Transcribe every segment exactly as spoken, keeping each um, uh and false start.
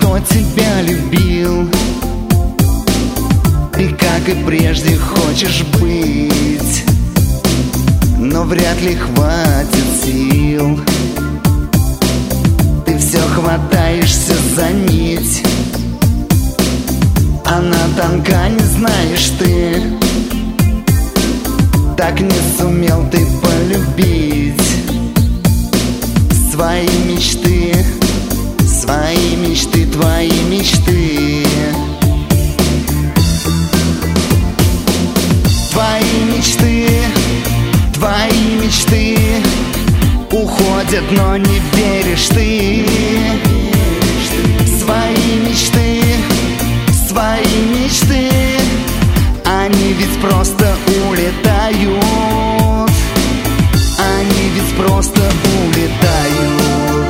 кто тебя любил. Ты, как и прежде, хочешь быть, но вряд ли хватит сил. Ты все хватаешься за нить, она тонка, не знаешь ты. Так не сумел ты полюбить свои мечты, свои мечты, твои мечты. Твои мечты, твои мечты уходят, но не веришь ты. Свои мечты, свои мечты, они ведь просто улетают. Они ведь просто улетают.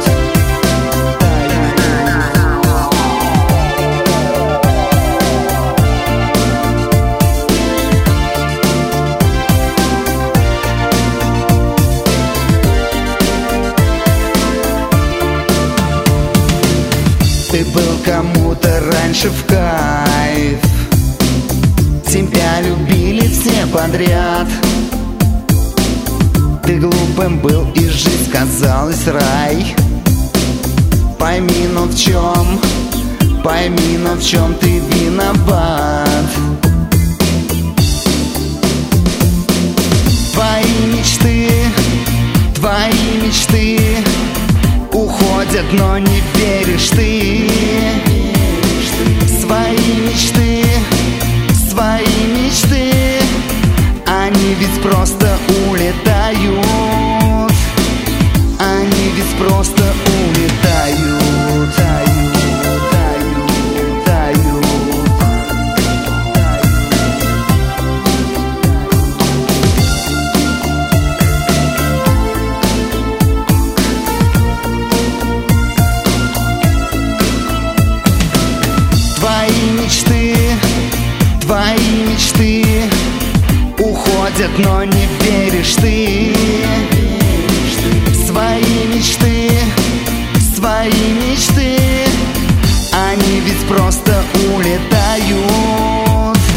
Ты был кому-то раньше в кайф, тебя любили все подряд. Ты глупым был, и жизнь казалась рай. Пойми, но в чем, пойми, но в чем ты виноват. Твои мечты, твои мечты уходят, но не веришь ты. Свои мечты, свои мечты, они ведь просто улетают. Они ведь просто улетают. Тают, тают, тают. Твои мечты, твои мечты уходят, но не веришь ты.